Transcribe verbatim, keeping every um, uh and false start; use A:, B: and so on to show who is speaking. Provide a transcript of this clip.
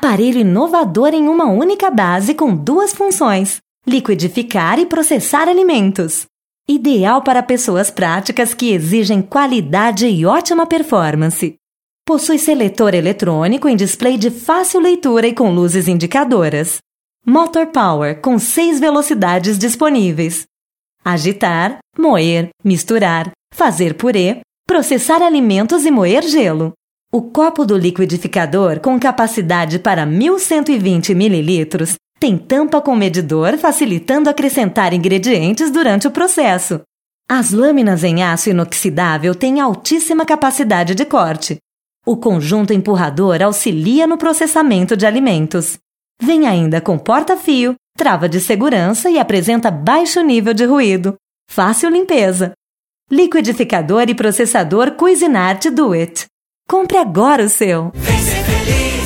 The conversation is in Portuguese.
A: Aparelho inovador em uma única base com duas funções: liquidificar e processar alimentos. Ideal para pessoas práticas que exigem qualidade e ótima performance. Possui seletor eletrônico em display de fácil leitura e com luzes indicadoras. Motor Power com seis velocidades disponíveis. Agitar, moer, misturar, fazer purê, processar alimentos e moer gelo. O copo do liquidificador, com capacidade para mil cento e vinte mililitros, tem tampa com medidor, facilitando acrescentar ingredientes durante o processo. As lâminas em aço inoxidável têm altíssima capacidade de corte. O conjunto empurrador auxilia no processamento de alimentos. Vem ainda com porta-fio, trava de segurança e apresenta baixo nível de ruído. Fácil limpeza. Liquidificador e processador Cuisinart Do It. Compre agora o seu!
B: Vem ser feliz!